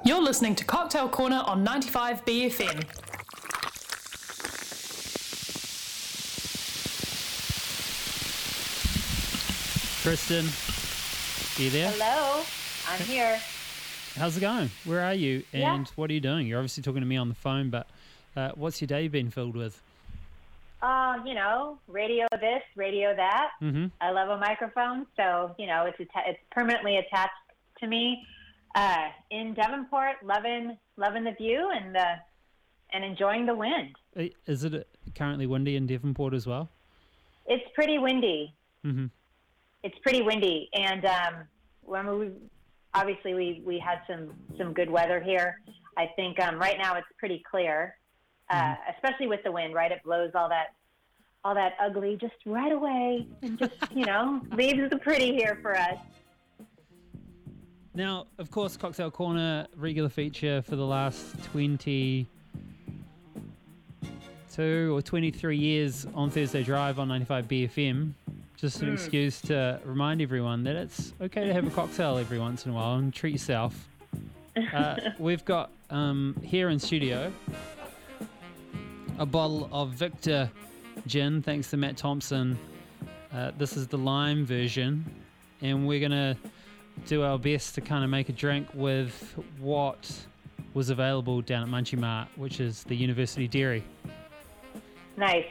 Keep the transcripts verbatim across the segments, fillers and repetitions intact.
You're listening to Cocktail Corner on ninety-five B F M. Kristen, are you there? Hello, I'm here. How's it going? Where are you? And Yeah. what are you doing? You're obviously talking to me on the phone, but uh, what's your day been filled with? Uh, you know, radio this, radio that. Mm-hmm. I love a microphone, so, you know, it's atta- it's permanently attached to me. Uh, in Devonport, loving loving the view and the and enjoying the wind. Is it currently windy in Devonport as well? It's pretty windy. Mm-hmm. It's pretty windy, and um, when we obviously we, we had some, some good weather here. I think um, right now it's pretty clear, uh, Mm-hmm. especially with the wind. Right, it blows all that all that ugly just right away, and just you know leaves the pretty here for us. Now, of course, Cocktail Corner, regular feature for the last twenty-two or twenty-three years on Thursday Drive on ninety-five B F M. Just an Mm. excuse to remind everyone that it's okay to have a cocktail every once in a while and treat yourself. Uh, we've got um, here in studio a bottle of Victor Gin, thanks to Matt Thompson. Uh, this is the lime version, and we're going to do our best to kind of make a drink with what was available down at Munchie Mart, which is the University Dairy. Nice.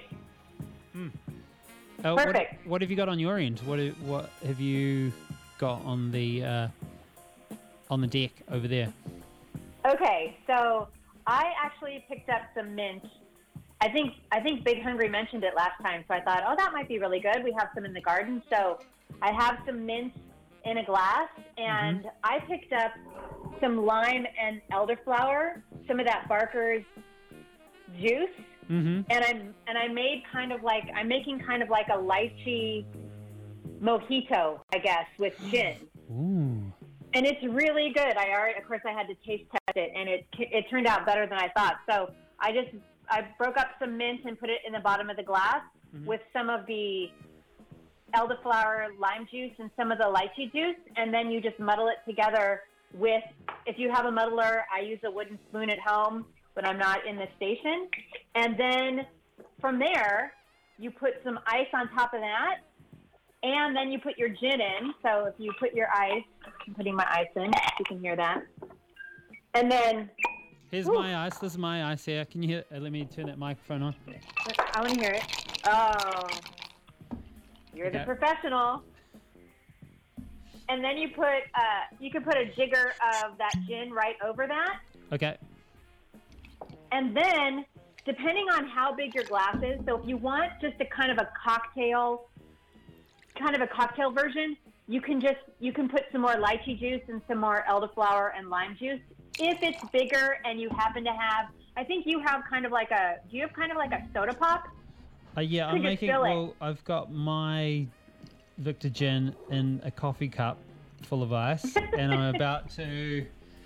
Uh, what, Perfect. what have you got on your end? What have, what have you got on the uh, on the deck over there? Okay, so I actually picked up some mint. I think I think Big Hungry mentioned it last time, so I thought, oh, that might be really good. We have some in the garden, so I have some mint in a glass, and Mm-hmm. I picked up some lime and elderflower, some of that Barker's juice, Mm-hmm. and I'm and I made kind of like I'm making kind of like a lychee mojito, I guess, with gin. Ooh. And it's really good. I already, of course, I had to taste test it, and it it turned out better than I thought. So I just I broke up some mint and put it in the bottom of the glass Mhm. with some of the elderflower lime juice and some of the lychee juice, and then you just muddle it together with. If you have a muddler, I use a wooden spoon at home when I'm not in the station, and then from there you put some ice on top of that. And then you put your gin in. So if you put your ice, I'm putting my ice in, if you can hear that. And then, Here's Ooh. my ice. This is my ice here. Can you hear? Uh, let me turn that microphone on. I want to hear it. Oh, you're Okay. the professional. And then you put, uh, you can put a jigger of that gin right over that. Okay. And then, depending on how big your glass is, so if you want just a kind of a cocktail, kind of a cocktail version, you can just, you can put some more lychee juice and some more elderflower and lime juice. If it's bigger and you happen to have, I think you have kind of like a, do you have kind of like a soda pop? Uh, yeah, Could I'm you making. fill it? Well, I've got my Victor Gin in a coffee cup full of ice, and I'm about to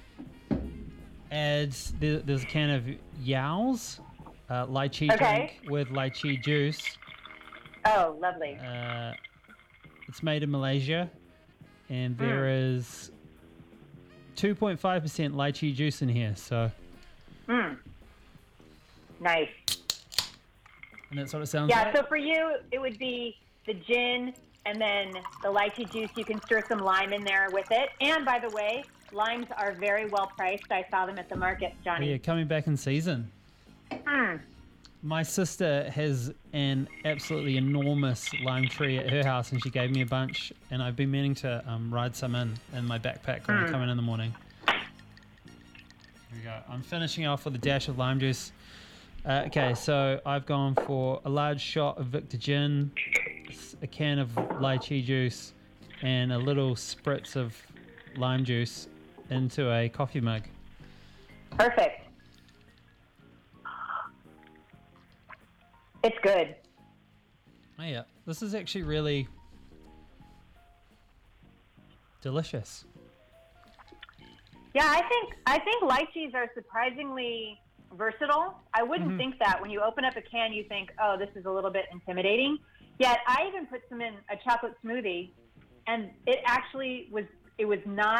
add. There, there's a can of Yow's uh, lychee Okay. drink with lychee juice. Oh, lovely. Uh, it's made in Malaysia, and there is two point five percent lychee juice in here. So, Mm. Nice. and that's what it sounds Yeah, like. so for you, it would be the gin and then the lychee juice. You can stir some lime in there with it. And by the way, limes are very well priced. I saw them at the market, Oh, Johnny. yeah, coming back in season. Mm. My sister has an absolutely enormous lime tree at her house, and she gave me a bunch, and I've been meaning to um, ride some in in my backpack when I come in in the morning. Here we go. I'm finishing off with a dash of lime juice. Uh, okay, so I've gone for a large shot of Victor Gin, s- a can of lychee juice, and a little spritz of lime juice into a coffee mug. Perfect. It's good. Oh yeah, this is actually really delicious. Yeah, I think I think lychees are surprisingly versatile. I wouldn't Mhm. think that when you open up a can, you think, "Oh, this is a little bit intimidating." Yet I even put some in a chocolate smoothie, and it actually was. It was not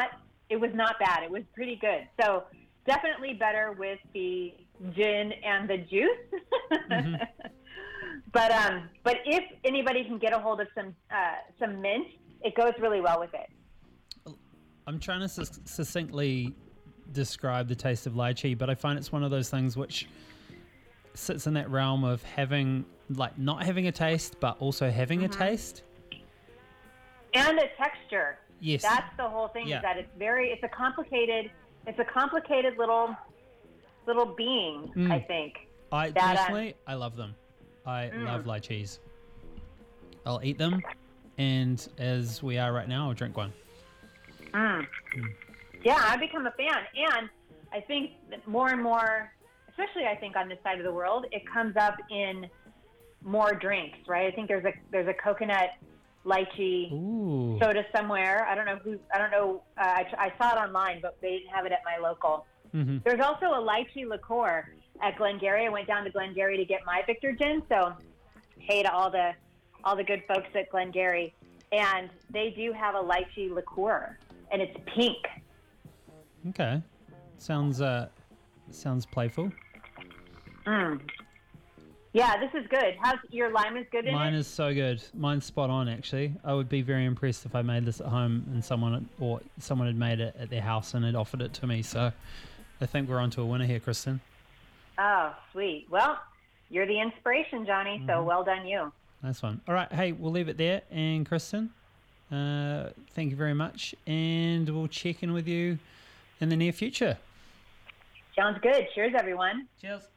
it was not bad. It was pretty good. So definitely better with the gin and the juice. Mm-hmm. But um, but if anybody can get a hold of some uh, some mint, it goes really well with it. I'm trying to sus- succinctly describe the taste of lychee, but I find it's one of those things which sits in that realm of having, like, not having a taste, but also having mm-hmm. a taste. And a texture. Yes. That's the whole thing, yeah. is that it's very, it's a complicated, it's a complicated little, little being, mm. I think. I that, personally, um, I love them. I mm. love lychees. I'll eat them, and as we are right now, I'll drink one. Mm. Mm. Yeah, I've become a fan, and I think that more and more, especially I think on this side of the world, it comes up in more drinks, right? I think there's a there's a coconut lychee Ooh. soda somewhere. I don't know who. I don't know. Uh, I, I saw it online, but they didn't have it at my local. Mm-hmm. There's also a lychee liqueur at Glengarry. I went down to Glengarry to get my Victor gin. So, hey to all the all the good folks at Glengarry, and they do have a lychee liqueur, and it's pink. Okay, sounds uh sounds playful. Mm. Yeah, this is good. How's your lime is good in Mine it? is so good. Mine's spot on, actually. I would be very impressed if I made this at home and someone or someone had made it at their house and had offered it to me. So I think we're onto a winner here, Kristen. Oh, sweet. Well, you're the inspiration, Johnny. Mm-hmm. So well done, you. Nice one. All right. Hey, we'll leave it there. And Kristen, uh, thank you very much. And we'll check in with you in the near future. Sounds good. Cheers, everyone. Cheers.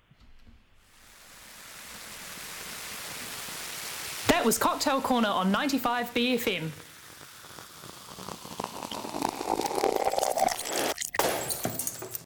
That was Cocktail Corner on ninety-five B F M.